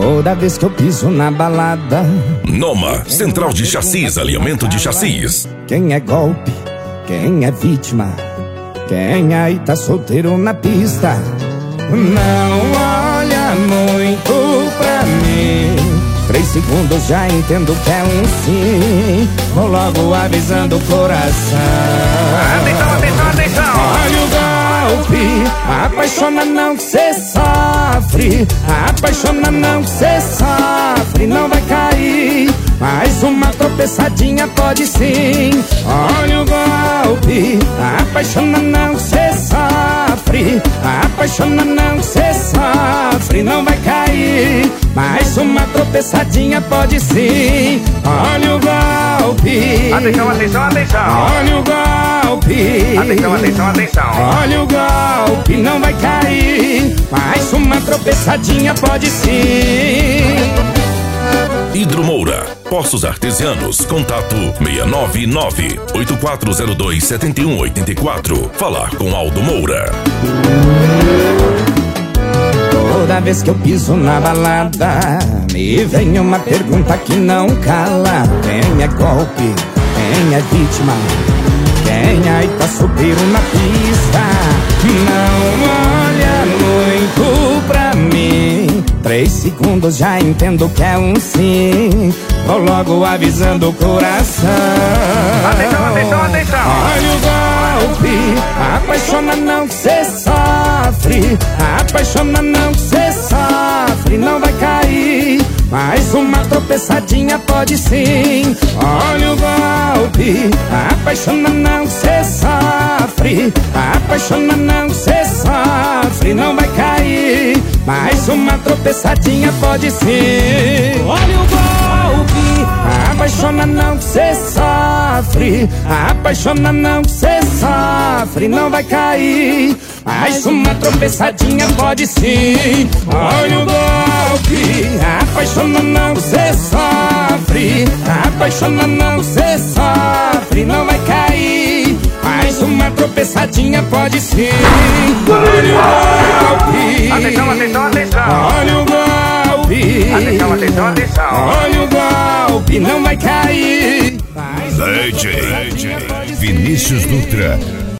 Toda vez que eu piso na balada. Noma, central de chassis, alinhamento de chassis. Quem é golpe, quem é vítima, quem aí tá solteiro na pista, não olha muito pra mim. 3 segundos já entendo que é um sim. Vou logo avisando o coração. Atenção, atenção, atenção. Olha o golpe, apaixona não que cê sofre. Apaixona não que cê sofre. Não vai cair, mais uma tropeçadinha pode sim. Olha o golpe, apaixona não que cê sofre. Apaixona não que cê sofre. Não vai cair, mais uma tropeçadinha pode sim. Olha o golpe. Atenção, atenção, atenção. Olha o golpe. Atenção, atenção, atenção. Olha o golpe, não vai cair, mais uma tropeçadinha pode sim. Hidromoura, Poços Artesianos, contato 699-8402-7184. Falar com Aldo Moura. Toda vez que eu piso na balada, me vem uma pergunta que não cala. Quem é golpe, quem é vítima, quem aí tá subindo na pista, não olha muito pra mim. 3 segundos já entendo que é um sim. Vou logo avisando o coração. Atenção, atenção, atenção. Olha o golpe, apaixona não que cê sofre. Apaixona não que cê sofre. Não vai cair, mais uma tropeçadinha pode sim. Olha o golpe, apaixona não que cê sofre. Apaixona não que cê sofre. Não vai cair, mais uma tropeçadinha pode sim. Olha o golpe, apaixona não que cê sofre. Apaixona não que cê sofre. Não vai cair, mais uma tropeçadinha pode sim. Olha o golpe, apaixona não que cê sofre. Apaixona não que cê sofre. Não vai cair, mais uma tropeçadinha pode sim. Olha o golpe. Atenção, atenção, atenção. Olha o golpe. Atenção, atenção, atenção. Olha o golpe, não vai cair. DJ Vinícius Dutra.